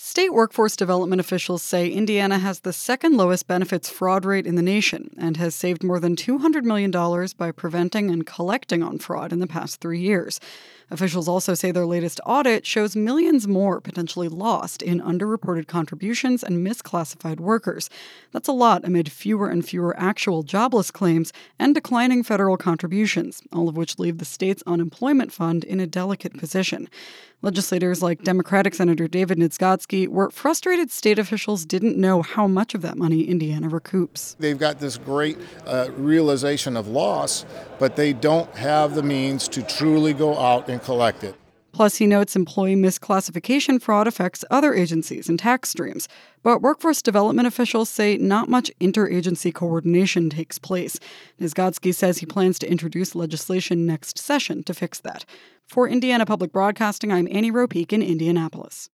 State workforce development officials say Indiana has the second lowest benefits fraud rate in the nation and has saved more than $200 million by preventing and collecting on fraud in the past 3 years. Officials also say their latest audit shows millions more potentially lost in underreported contributions and misclassified workers. That's a lot amid fewer and fewer actual jobless claims and declining federal contributions, all of which leave the state's unemployment fund in a delicate position. Legislators like Democratic Senator David Niedzgodzki were frustrated state officials didn't know how much of that money Indiana recoups. They've got this great realization of loss, but they don't have the means to truly go out and collect it. Plus, he notes employee misclassification fraud affects other agencies and tax streams. But workforce development officials say not much interagency coordination takes place. Niedzgodzki says he plans to introduce legislation next session to fix that. For Indiana Public Broadcasting, I'm Annie Ropeek in Indianapolis.